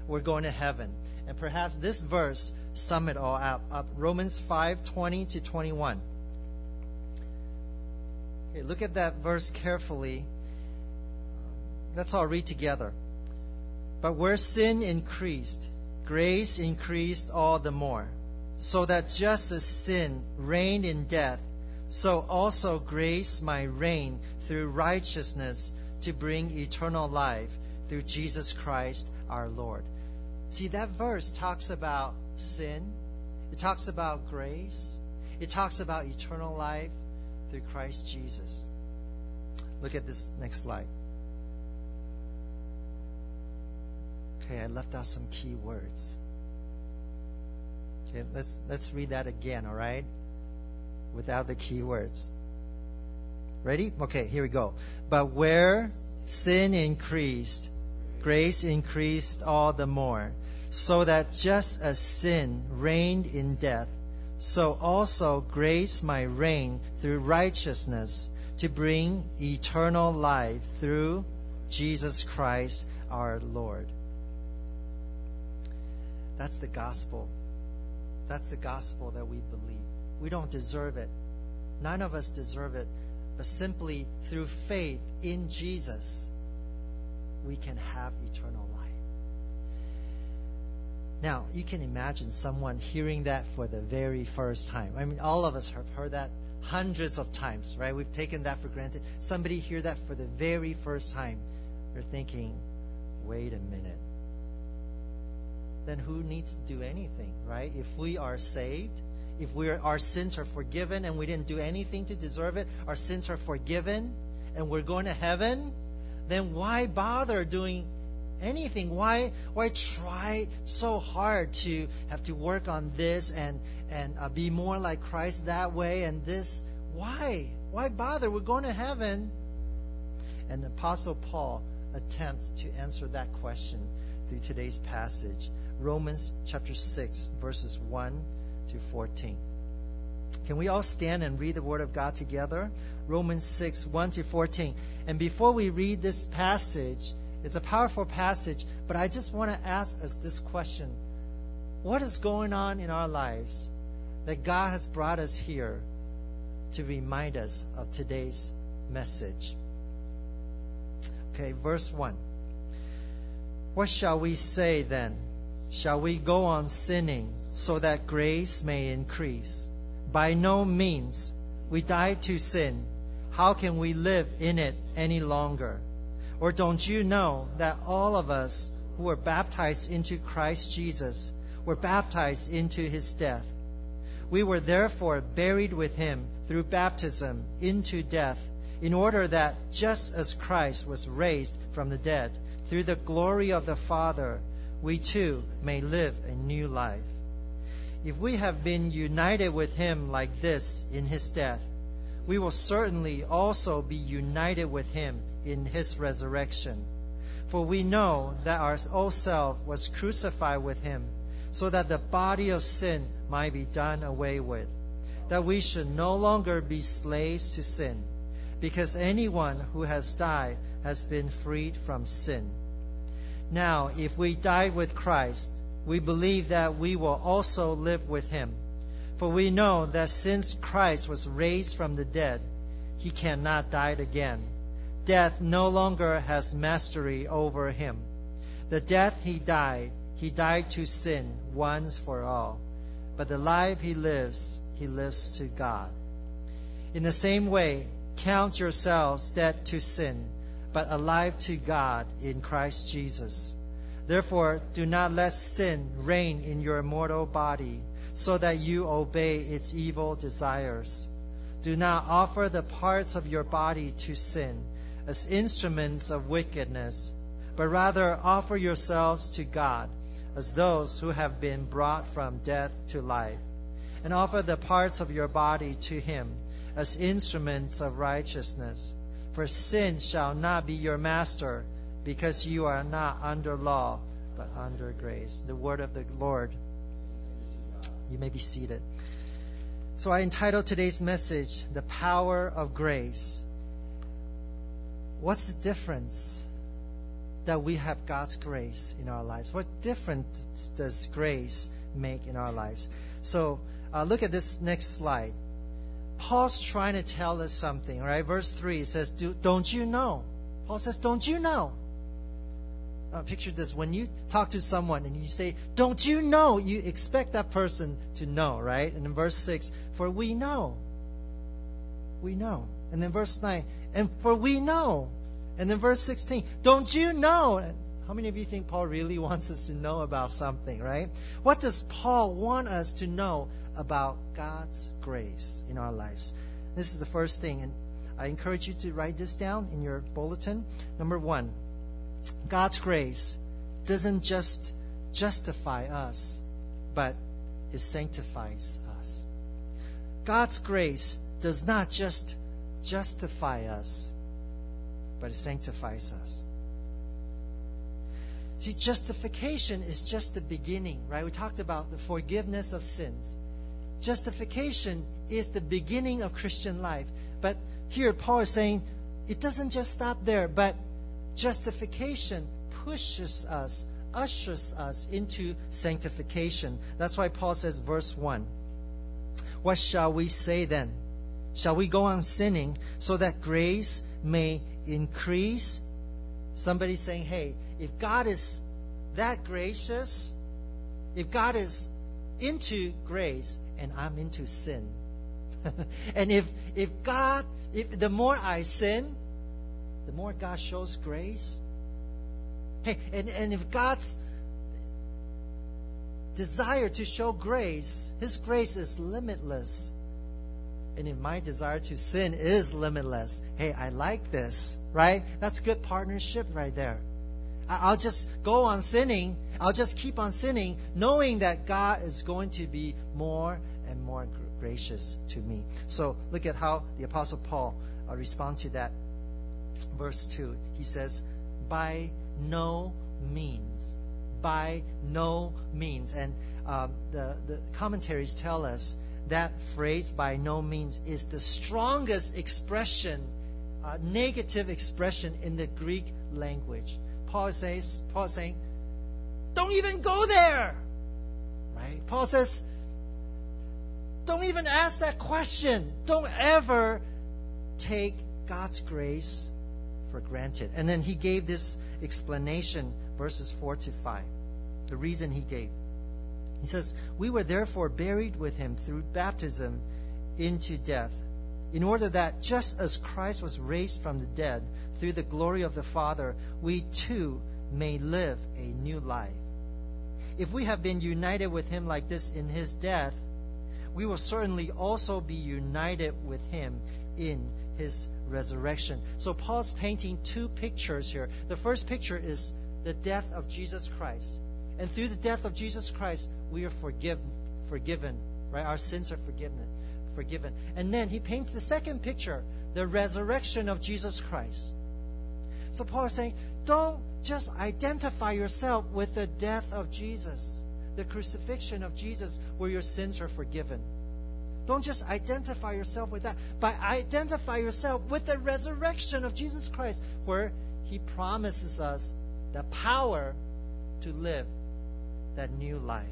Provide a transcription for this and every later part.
we're going to heaven. And perhaps this verse sum it all up. Romans 5:20 to 21. Okay, look at that verse carefully. Let's all read together. But where sin increased, grace increased all the more, so that just as sin reigned in death, so also grace might reign through righteousness to bring eternal life through Jesus Christ our Lord. See, that verse talks about sin. It talks about grace. It talks about eternal life through Christ Jesus. Look at this next slide. Okay, I left out some key words. Okay, let's read that again, all right? Without the key words. Ready? Okay, here we go. But where sin increased, grace increased all the more, so that just as sin reigned in death, so also grace might reign through righteousness to bring eternal life through Jesus Christ our Lord. That's the gospel. That's the gospel that we believe. We don't deserve it. None of us deserve it. But simply through faith in Jesus, we can have eternal life. Now, you can imagine someone hearing that for the very first time. I mean, all of us have heard that hundreds of times, right? We've taken that for granted. Somebody hear that for the very first time. They're thinking, wait a minute. Then who needs to do anything, right? If we are saved, if our sins are forgiven and we didn't do anything to deserve it, our sins are forgiven and we're going to heaven, then why bother doing anything? Why try so hard to have to work on this and be more like Christ that way and this? Why bother? We're going to heaven. And the Apostle Paul attempts to answer that question through today's passage. Romans chapter 6, verses 1 to 14. Can we all stand and read the Word of God together? Romans 6, 1 to 14. And before we read this passage, it's a powerful passage, but I just want to ask us this question. What is going on in our lives that God has brought us here to remind us of today's message? Okay, verse 1. What shall we say then? Shall we go on sinning so that grace may increase? By no means. We died to sin. How can we live in it any longer? Or don't you know that all of us who were baptized into Christ Jesus were baptized into his death? We were therefore buried with him through baptism into death, in order that just as Christ was raised from the dead through the glory of the Father, we too may live a new life. If we have been united with him like this in his death, we will certainly also be united with him in his resurrection. For we know that our old self was crucified with him, so that the body of sin might be done away with, that we should no longer be slaves to sin, because anyone who has died has been freed from sin. Now, if we died with Christ, we believe that we will also live with him. For we know that since Christ was raised from the dead, he cannot die again. Death no longer has mastery over him. The death he died to sin once for all. But the life he lives to God. In the same way, count yourselves dead to sin, but alive to God in Christ Jesus. Therefore, do not let sin reign in your mortal body, so that you obey its evil desires. Do not offer the parts of your body to sin as instruments of wickedness, but rather offer yourselves to God as those who have been brought from death to life, and offer the parts of your body to him as instruments of righteousness. For sin shall not be your master, because you are not under law, but under grace. The word of the Lord. You may be seated. So I entitled today's message, The Power of Grace. What's the difference that we have God's grace in our lives? What difference does grace make in our lives? So look at this next slide. Paul's trying to tell us something, right? Verse 3 says, don't you know? Paul says, don't you know? Picture this. When you talk to someone and you say, don't you know? You expect that person to know, right? And in verse 6, for we know. We know. And then verse 9, and for we know. And then verse 16, don't you know? How many of you think Paul really wants us to know about something, right? What does Paul want us to know about God's grace in our lives? This is the first thing, and I encourage you to write this down in your bulletin. Number 1, God's grace doesn't just justify us, but it sanctifies us. God's grace does not just justify us, but it sanctifies us. See, justification is just the beginning, right? We talked about the forgiveness of sins. Justification is the beginning of Christian life. But here Paul is saying it doesn't just stop there, but justification pushes us, ushers us into sanctification. That's why Paul says, verse 1, what shall we say then? Shall we go on sinning so that grace may increase? Somebody saying, hey, if God is that gracious, if God is into grace and I'm into sin, and if the more I sin, the more God shows grace. Hey, and if God's desire to show grace, His grace is limitless. And if my desire to sin is limitless, hey, I like this, right? That's good partnership right there. I'll just go on sinning. I'll just keep on sinning, knowing that God is going to be more and more gracious to me. So look at how the Apostle Paul responds to that. Verse 2, he says, by no means. By no means. And the commentaries tell us that phrase, by no means, is the strongest expression, negative expression in the Greek language. Paul is saying, don't even go there. Right? Paul says, don't even ask that question. Don't ever take God's grace for granted. And then he gave this explanation, verses 4-5. The reason he gave. He says, we were therefore buried with him through baptism into death, in order that just as Christ was raised from the dead through the glory of the Father, we too may live a new life. If we have been united with him like this in his death, we will certainly also be united with him in his resurrection. So Paul's painting two pictures here. The first picture is the death of Jesus Christ. And through the death of Jesus Christ, we are forgiven, right? Our sins are forgiven. And then he paints the second picture, the resurrection of Jesus Christ. So Paul is saying, don't just identify yourself with the death of Jesus, the crucifixion of Jesus, where your sins are forgiven. Don't just identify yourself with that, but identify yourself with the resurrection of Jesus Christ, where he promises us the power to live that new life,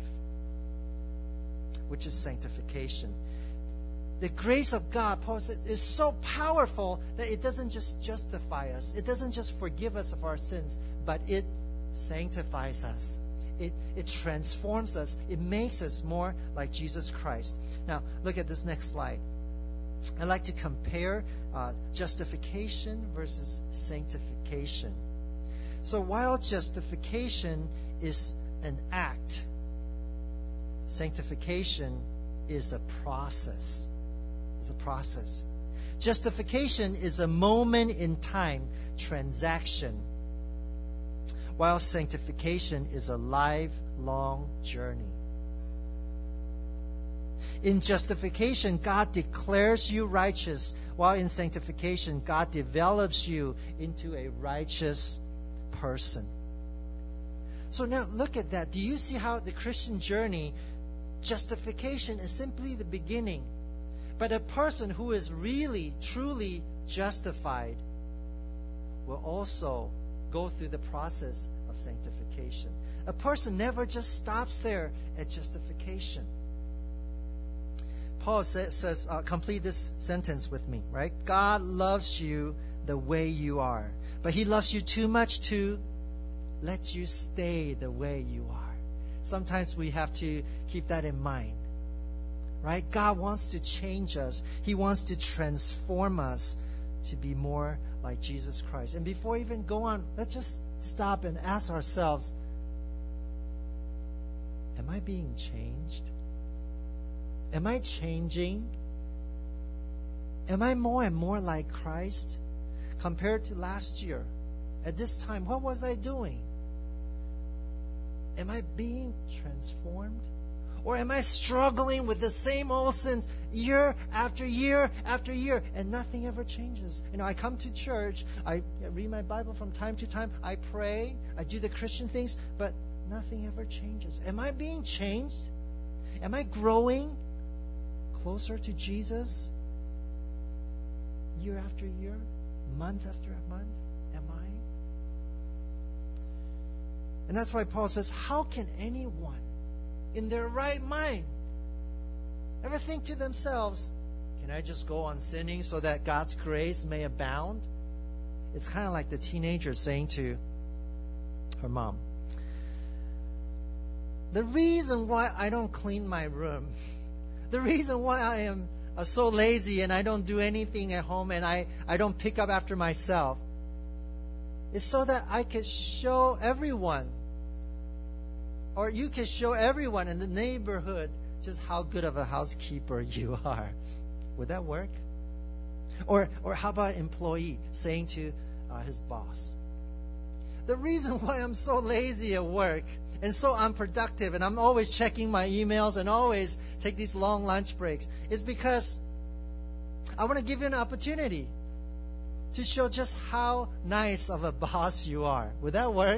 which is sanctification. The grace of God, Paul says, is so powerful that it doesn't just justify us. It doesn't just forgive us of our sins, but it sanctifies us. It transforms us. It makes us more like Jesus Christ. Now, look at this next slide. I'd like to compare justification versus sanctification. So while justification is an act, sanctification is a process. It's a process. Justification is a moment in time transaction, while sanctification is a lifelong journey. In justification, God declares you righteous, while in sanctification, God develops you into a righteous person. So now look at that. Do you see how the Christian journey, justification is simply the beginning? But a person who is really, truly justified will also go through the process of sanctification. A person never just stops there at justification. Paul says, complete this sentence with me, right? God loves you the way you are, but He loves you too much to let you stay the way you are. Sometimes we have to keep that in mind, right? God wants to change us. He wants to transform us to be more like Jesus Christ. And before we even go on, let's just stop and ask ourselves, am I being changed? Am I changing? Am I more and more like Christ? Compared to last year, at this time, what was I doing? Am I being transformed? Or am I struggling with the same old sins year after year after year, and nothing ever changes? I come to church, I read my Bible from time to time, I pray, I do the Christian things, but nothing ever changes. Am I being changed? Am I growing closer to Jesus year after year, month after month? Am I? And that's why Paul says, how can anyone in their right mind ever think to themselves, can I just go on sinning so that God's grace may abound? It's kind of like the teenager saying to her mom, the reason why I don't clean my room, the reason why I am so lazy and I don't do anything at home and I don't pick up after myself is so that I can show everyone, or you can show everyone in the neighborhood just how good of a housekeeper you are. Would that work? Or how about an employee saying to his boss, the reason why I'm so lazy at work and so unproductive and I'm always checking my emails and always take these long lunch breaks is because I want to give you an opportunity to show just how nice of a boss you are. Would that work?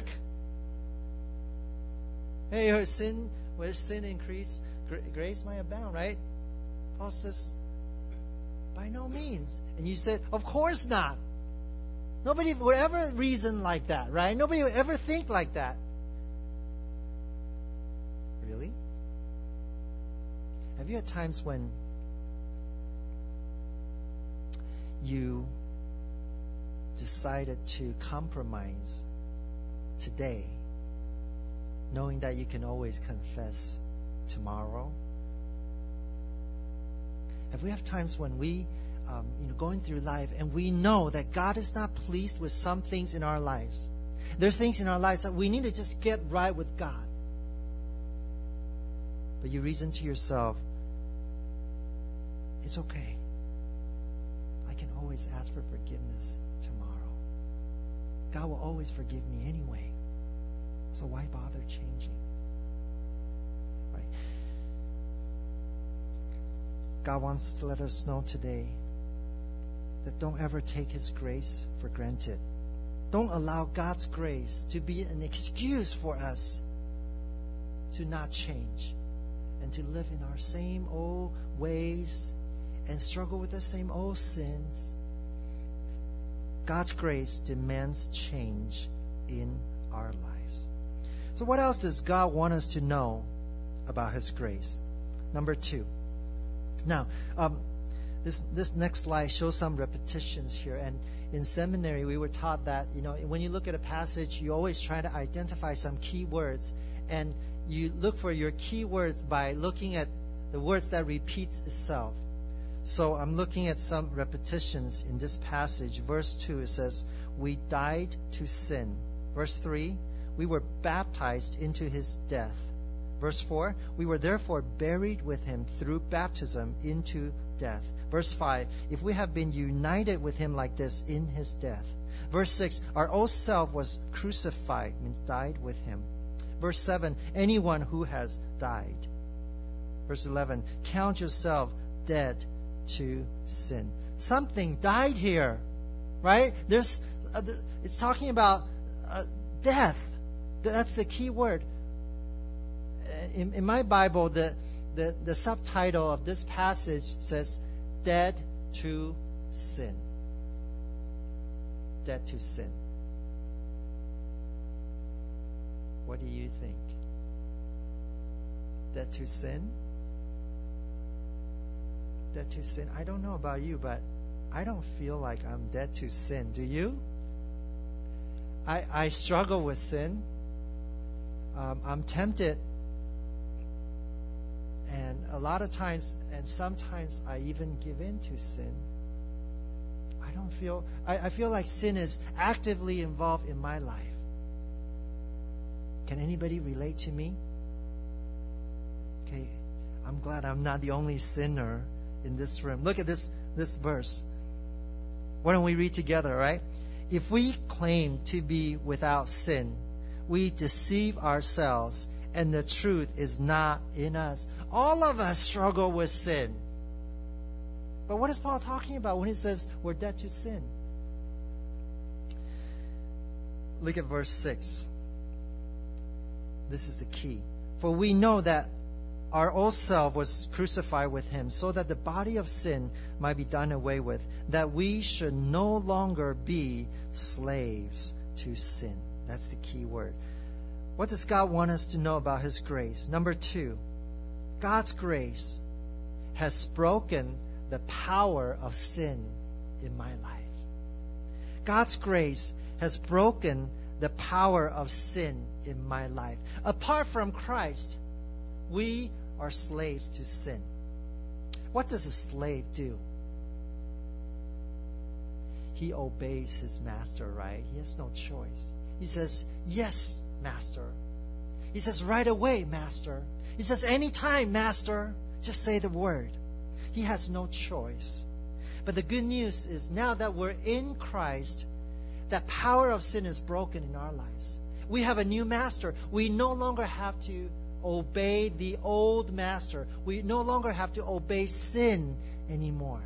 Hey, where sin increase, grace may abound, right? Paul says, by no means. And you said, of course not. Nobody would ever reason like that, right? Nobody would ever think like that. Really? Have you had times when you decided to compromise today, knowing that you can always confess tomorrow? Have we have times when we, going through life, and we know that God is not pleased with some things in our lives? There's things in our lives that we need to just get right with God. But you reason to yourself, it's okay. I can always ask for forgiveness tomorrow. God will always forgive me anyway. So why bother changing? Right? God wants to let us know today that don't ever take His grace for granted. Don't allow God's grace to be an excuse for us to not change and to live in our same old ways and struggle with the same old sins. God's grace demands change in our lives. So what else does God want us to know about His grace? Number 2. Now, this next slide shows some repetitions here. And in seminary, we were taught that, when you look at a passage, you always try to identify some key words. And you look for your key words by looking at the words that repeats itself. So I'm looking at some repetitions in this passage. Verse 2, it says, we died to sin. Verse 3, we were baptized into His death. Verse 4, we were therefore buried with Him through baptism into death. Verse 5, if we have been united with Him like this in His death. Verse 6, our old self was crucified, means died with Him. Verse 7, anyone who has died. Verse 11, count yourself dead to sin. Something died here, right? It's talking about death. That's the key word. In my Bible, the subtitle of this passage says, dead to sin. Dead to sin. What do you think? Dead to sin? Dead to sin? I don't know about you, but I don't feel like I'm dead to sin. Do you? I struggle with sin. I'm tempted. And a lot of times, and sometimes I even give in to sin. I feel like sin is actively involved in my life. Can anybody relate to me? Okay, I'm glad I'm not the only sinner in this room. Look at this verse. Why don't we read together, right? If we claim to be without sin, we deceive ourselves, and the truth is not in us. All of us struggle with sin. But what is Paul talking about when he says we're dead to sin? Look at verse 6. This is the key. For we know that our old self was crucified with him, so that the body of sin might be done away with, that we should no longer be slaves to sin. That's the key word. What does God want us to know about His grace? Number 2, God's grace has broken the power of sin in my life. God's grace has broken the power of sin in my life. Apart from Christ, we are slaves to sin. What does a slave do? He obeys his master, right? He has no choice. He says, yes, master. He says, right away, master. He says, anytime, master. Just say the word. He has no choice. But the good news is now that we're in Christ, that power of sin is broken in our lives. We have a new master. We no longer have to obey the old master. We no longer have to obey sin anymore.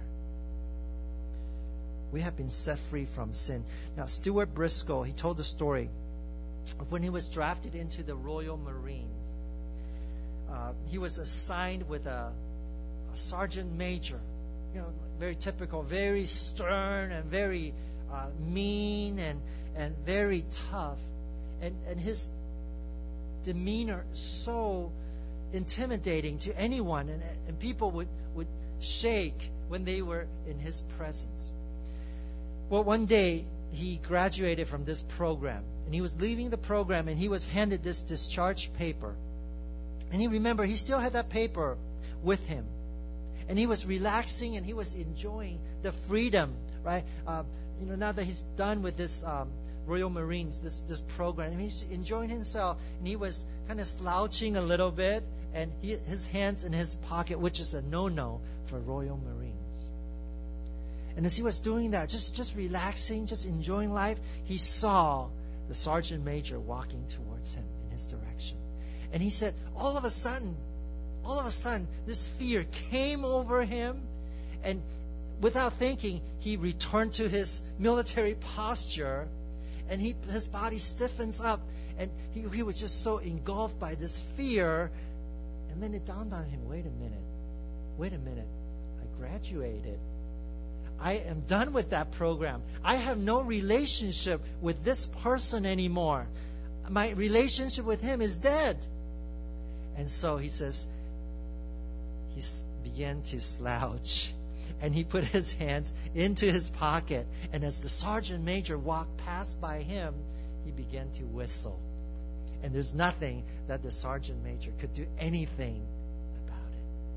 We have been set free from sin. Now, Stuart Briscoe, he told the story of when he was drafted into the Royal Marines. He was assigned with a sergeant major. You know, very typical, very stern and very mean and very tough. And his demeanor so intimidating to anyone, and people would shake when they were in his presence. Well, one day he graduated from this program, and he was leaving the program, and he was handed this discharge paper. And he remembered he still had that paper with him, and he was relaxing and he was enjoying the freedom, right? Now that he's done with this Royal Marines, this program, and he's enjoying himself, and he was kind of slouching a little bit, and his hands in his pocket, which is a no-no for Royal Marines. And as he was doing that, just relaxing, just enjoying life, he saw the sergeant major walking towards him in his direction. And he said, all of a sudden, this fear came over him, and without thinking, he returned to his military posture, and his body stiffens up, and he was just so engulfed by this fear. And then it dawned on him, wait a minute, I graduated. I am done with that program. I have no relationship with this person anymore. My relationship with him is dead. And so he says, he began to slouch. And he put his hands into his pocket. And as the sergeant major walked past by him, he began to whistle. And there's nothing that the sergeant major could do anything about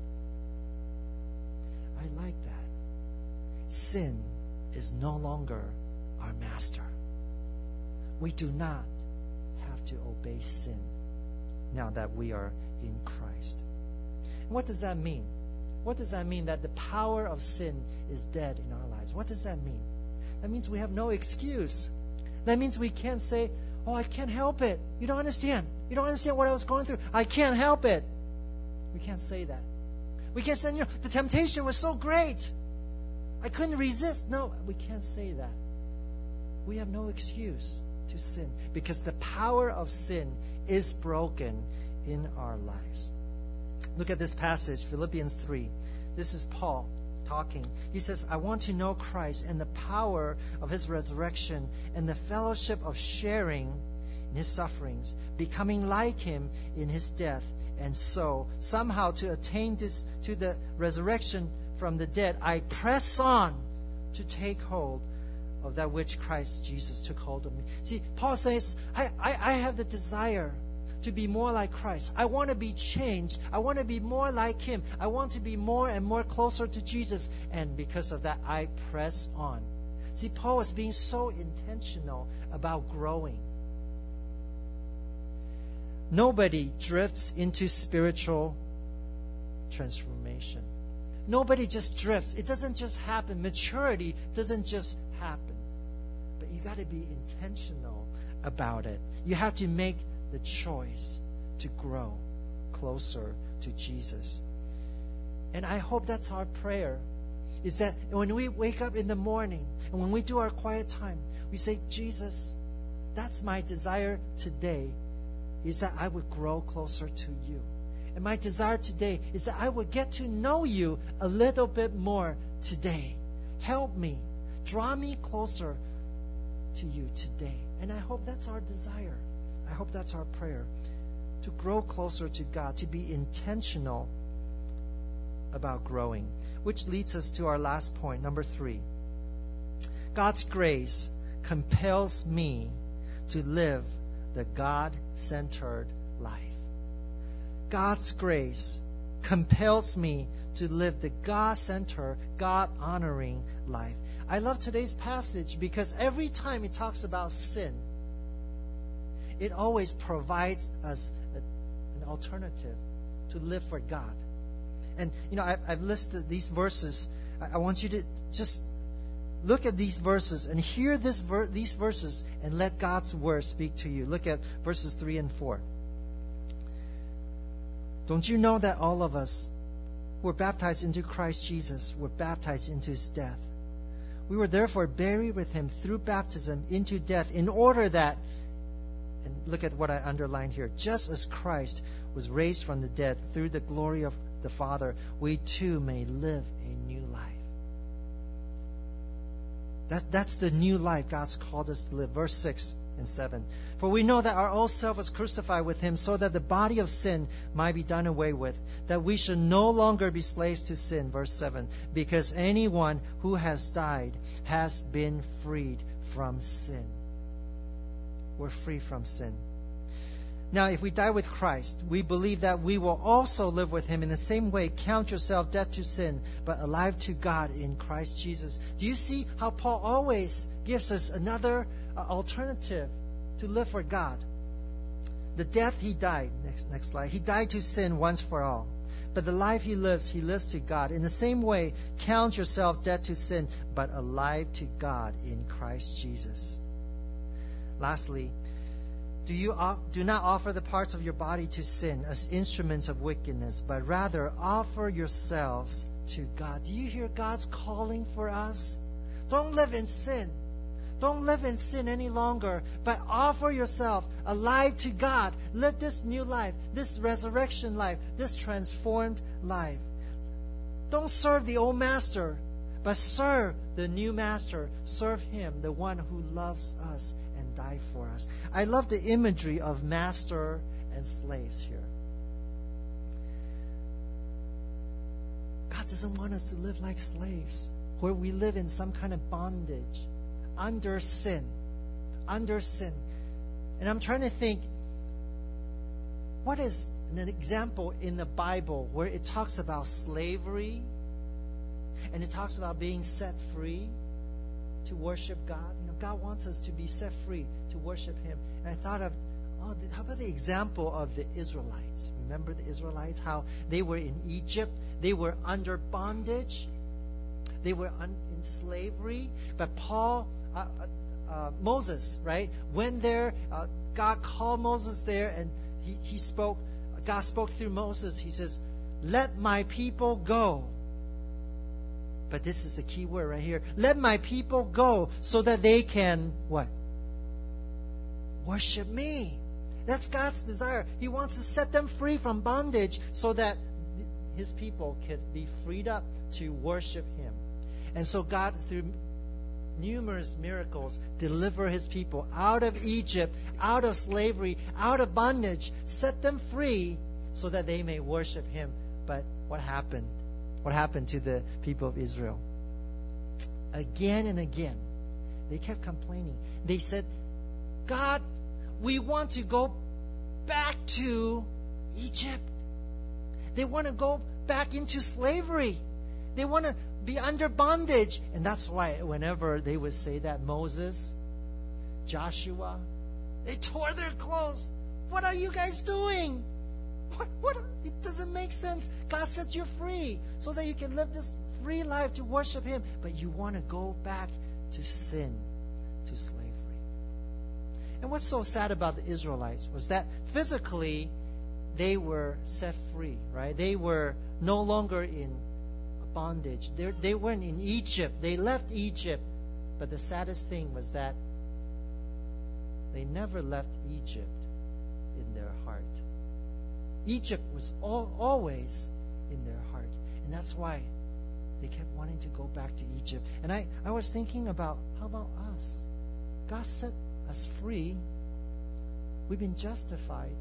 it. I like that. Sin is no longer our master. We do not have to obey sin now that we are in Christ. And what does that mean? What does that mean that the power of sin is dead in our lives? What does that mean? That means we have no excuse. That means we can't say, oh, I can't help it. You don't understand. You don't understand what I was going through. I can't help it. We can't say that. We can't say, the temptation was so great. I couldn't resist. No, we can't say that. We have no excuse to sin because the power of sin is broken in our lives. Look at this passage, Philippians 3. This is Paul talking. He says, I want to know Christ and the power of His resurrection and the fellowship of sharing in his sufferings, becoming like him in his death, and so somehow to attain this to the resurrection from the dead, I press on to take hold of that which Christ Jesus took hold of me. See, Paul says, I have the desire to be more like Christ. I want to be changed. I want to be more like him. I want to be more and more closer to Jesus. And because of that, I press on. See, Paul is being so intentional about growing. Nobody drifts into spiritual transformation. Nobody just drifts. It doesn't just happen. Maturity doesn't just happen. But you got to be intentional about it. You have to make the choice to grow closer to Jesus. And I hope that's our prayer, is that when we wake up in the morning and when we do our quiet time, we say, Jesus, that's my desire today, is that I would grow closer to you. And my desire today is that I would get to know you a little bit more today. Help me. Draw me closer to you today. And I hope that's our desire. I hope that's our prayer. To grow closer to God, to be intentional about growing. Which leads us to our last point, number 3. God's grace compels me to live the God-centered life. God's grace compels me to live the God-centered, God-honoring life. I love today's passage because every time it talks about sin, it always provides us an alternative to live for God. And, I've listed these verses. I want you to just look at these verses and hear these verses and let God's word speak to you. Look at verses 3 and 4. Don't you know that all of us who were baptized into Christ Jesus were baptized into his death? We were therefore buried with him through baptism into death, in order that, and look at what I underlined here, just as Christ was raised from the dead through the glory of the Father, we too may live a new life. That's the new life God's called us to live. Verse 6 and 7. For we know that our old self was crucified with him, so that the body of sin might be done away with, that we should no longer be slaves to sin. Verse 7. Because anyone who has died has been freed from sin. We're free from sin. Now, if we die with Christ, we believe that we will also live with him. In the same way, count yourself dead to sin, but alive to God in Christ Jesus. Do you see how Paul always gives us another alternative to live for God? The death he died, next slide, he died to sin once for all. But the life he lives to God. In the same way, count yourself dead to sin, but alive to God in Christ Jesus. Lastly, do not offer the parts of your body to sin as instruments of wickedness, but rather offer yourselves to God. Do you hear God's calling for us? Don't live in sin. Don't live in sin any longer, but offer yourself alive to God. Live this new life, this resurrection life, this transformed life. Don't serve the old master, but serve the new master. Serve him, the one who loves us and died for us. I love the imagery of master and slaves here. God doesn't want us to live like slaves, where we live in some kind of bondage, under sin. And I'm trying to think, what is an example in the Bible where it talks about slavery and it talks about being set free to worship God? God wants us to be set free to worship him. And I thought of, how about the example of the Israelites? Remember the Israelites, how they were in Egypt, they were under bondage, they were in slavery, but Moses, right, went there. God called Moses there, and he spoke. God spoke through Moses. He says, "Let my people go." But this is the key word right here. Let my people go so that they can what? Worship me. That's God's desire. He wants to set them free from bondage so that his people could be freed up to worship him. And so God, through numerous miracles, deliver His people out of Egypt, out of slavery, out of bondage, set them free so that they may worship Him. But what happened? What happened to the people of Israel? Again and again, they kept complaining. They said, God, we want to go back to Egypt. They want to go back into slavery. They want to be under bondage. And that's why whenever they would say that, Moses, Joshua, they tore their clothes. What are you guys doing? What? It doesn't make sense. God set you free so that you can live this free life to worship Him. But you want to go back to sin, to slavery. And what's so sad about the Israelites was that physically they were set free, right? They were no longer in bondage. They weren't in Egypt. They left Egypt. But the saddest thing was that they never left Egypt in their heart. Egypt was always in their heart. And that's why they kept wanting to go back to Egypt. And I was thinking about, how about us? God set us free. We've been justified.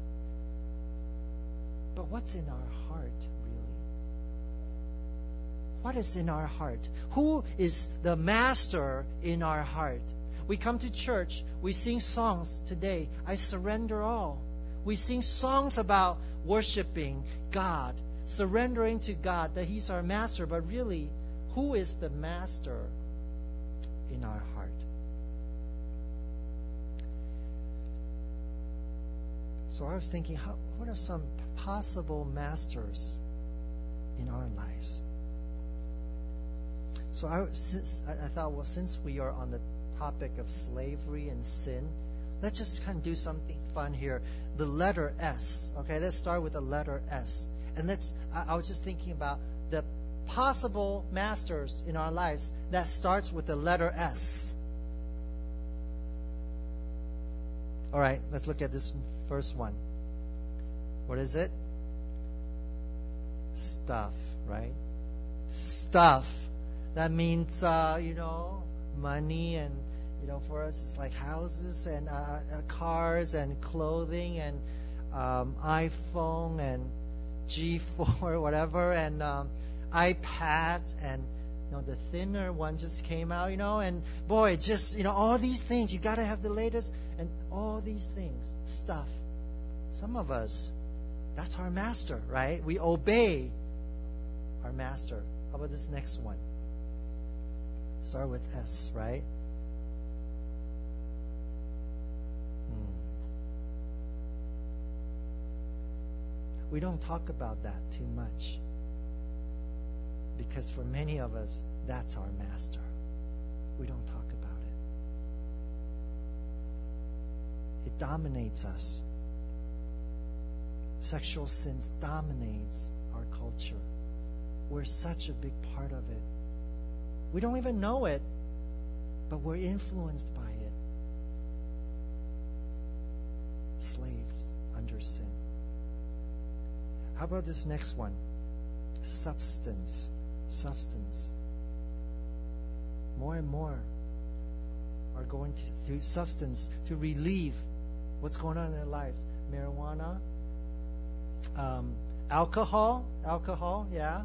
But what's in our heart, really? What is in our heart? Who is the master in our heart? We come to church. We sing songs today. I surrender all. We sing songs about worshiping God, surrendering to God, that He's our master. But really, who is the master in our heart? So I was thinking, what are some possible masters in our lives? So I thought, well, since we are on the topic of slavery and sin, let's just kind of do something fun here. The letter S. Okay, let's start with the letter S. And I was just thinking about the possible masters in our lives that starts with the letter S. All right, let's look at this first one. What is it? Stuff, right? Stuff. That means, money, and, for us it's like houses and cars and clothing and iPhone and G4, whatever, and iPad, and the thinner one just came out, and boy, just, all these things. You got to have the latest, and all these things, stuff. Some of us, that's our master, right? We obey our master. How about this next one? Start with S, right? We don't talk about that too much, because for many of us, that's our master. We don't talk about it. It dominates us. Sexual sins dominates our culture. We're such a big part of it. We don't even know it, but we're influenced by it. Slaves under sin. How about this next one? Substance. More and more are going through substance to relieve what's going on in their lives. Marijuana, alcohol, yeah.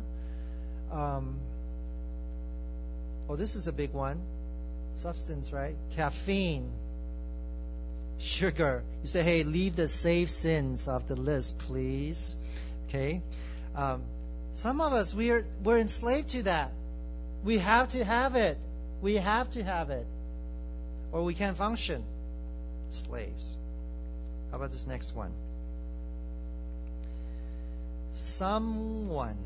This is a big one. Substance, right? Caffeine, sugar. You say, hey, leave the safe sins off the list, please. Okay. Some of us, we're enslaved to that. We have to have it. We have to have it, or we can't function. Slaves. How about this next one? Someone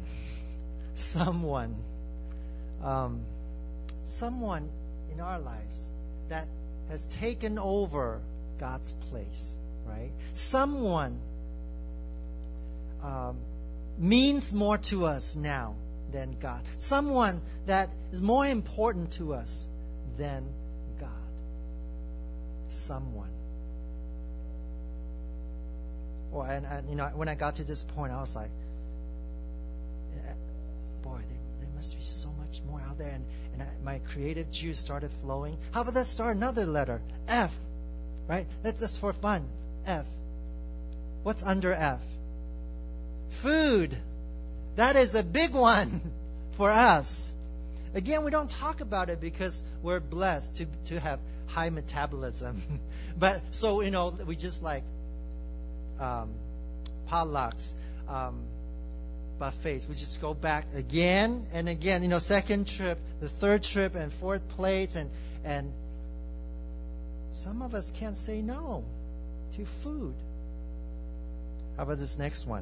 in our lives that has taken over God's place, right? Someone means more to us now than God. Someone that is more important to us than God. Someone. Well, and when I got to this point, I was like, boy, there must be so much more out there. And my creative juice started flowing. How about let's start another letter? F. Right? That's for fun. F. What's under F? Food. That is a big one for us. Again, we don't talk about it because we're blessed to have high metabolism. But so, we just like potlucks, buffets. We just go back again and again. Second trip, the third trip, and fourth plates, and some of us can't say no to food. How about this next one?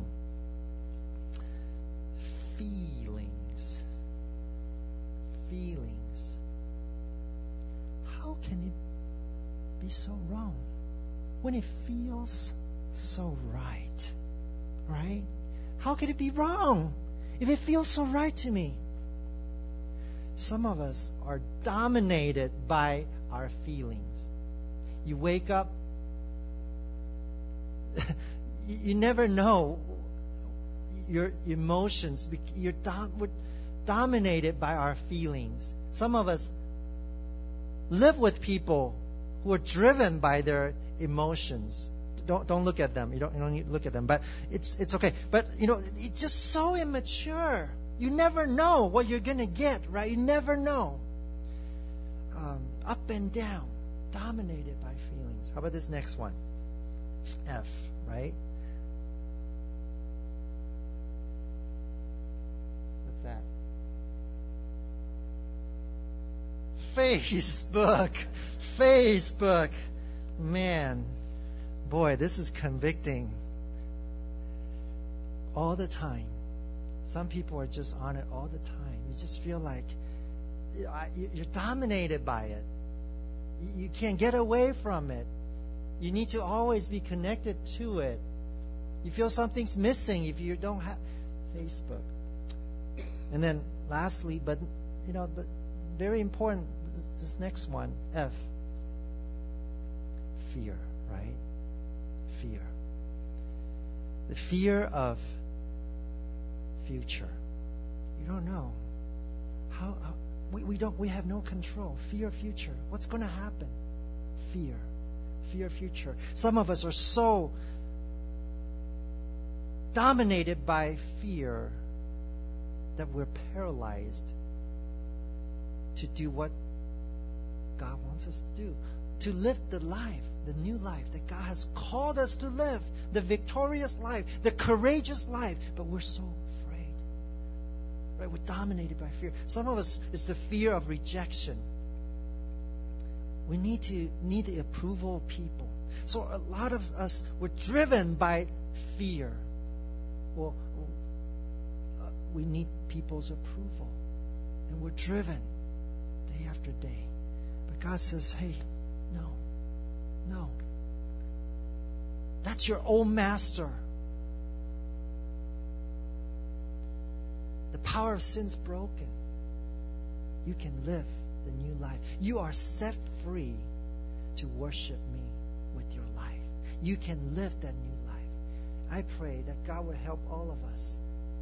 Feelings. How can it be so wrong when it feels so right? Right? How can it be wrong if it feels so right to me? Some of us are dominated by our feelings. You wake up, you never know your emotions. We're dominated by our feelings. Some of us live with people who are driven by their emotions. Don't look at them. You don't need to look at them. But it's okay. But it's just so immature. You never know what you're gonna get, right? You never know. Up and down, dominated by feelings. How about this next one? F, right? What's that? Facebook. Man, boy, this is convicting. All the time. Some people are just on it all the time. You just feel like you're dominated by it. You can't get away from it. You need to always be connected to it. You feel something's missing if you don't have Facebook. And then lastly, but very important, this next one, F. Fear, right? Fear. The fear of future. You don't know. We have no control. Fear of future. What's going to happen? Fear of future. Some of us are so dominated by fear that we're paralyzed to do what God wants us to do. To live the life, the new life that God has called us to live. The victorious life, the courageous life. But we're so afraid. Right? We're dominated by fear. Some of us, it's the fear of rejection. We need the approval of people. So a lot of us, we're driven by fear. Well, we need people's approval. And we're driven day after day. But God says, hey, no. That's your old master. The power of sin's broken. You can live the new life. You are set free to worship me with your life. You can live that new life. I pray that God will help all of us.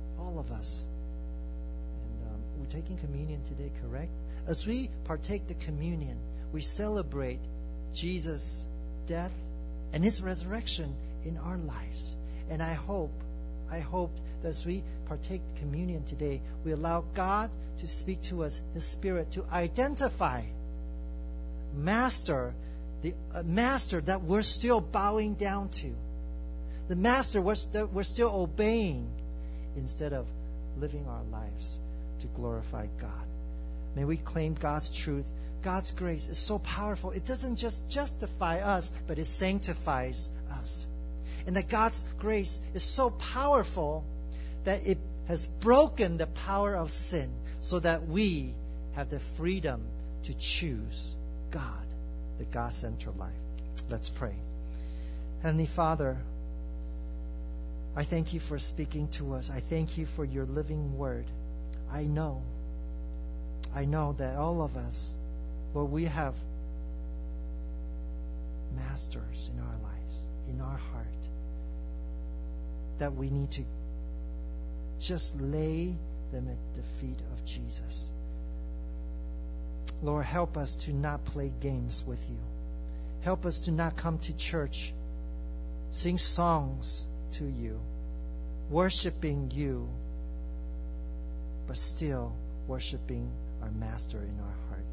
And we're taking communion today, correct? As we partake the communion, we celebrate Jesus' death and His resurrection in our lives. And I hope that as we partake communion today, we allow God to speak to us, His Spirit, to identify master that we're still bowing down to, the master that we're still obeying instead of living our lives to glorify God. May we claim God's truth. God's grace is so powerful. It doesn't just justify us, but it sanctifies us. And that God's grace is so powerful that it has broken the power of sin so that we have the freedom to choose God, the God-centered life. Let's pray. Heavenly Father, I thank you for speaking to us. I thank you for your living word. I know that all of us, Lord, we have masters in our lives, in our heart, that we need to just lay them at the feet of Jesus. Lord, help us to not play games with you. Help us to not come to church, sing songs to you, worshiping you, but still worshiping our Master in our heart.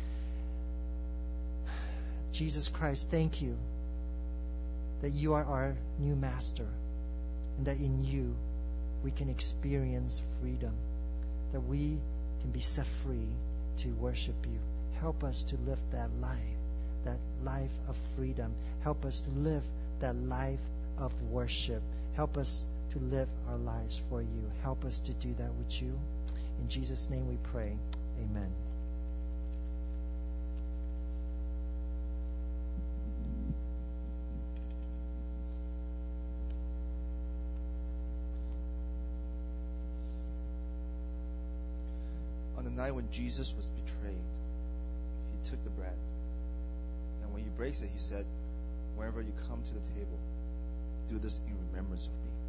Jesus Christ, thank you that you are our new Master, and that in you we can experience freedom, that we can be set free to worship you. Help us to live that life of freedom. Help us to live that life of worship. Help us to live our lives for you. Help us to do that with you. In Jesus' name we pray. Amen. On the night when Jesus was betrayed, he took the bread. When he breaks it, he said, "Whenever you come to the table, do this in remembrance of me."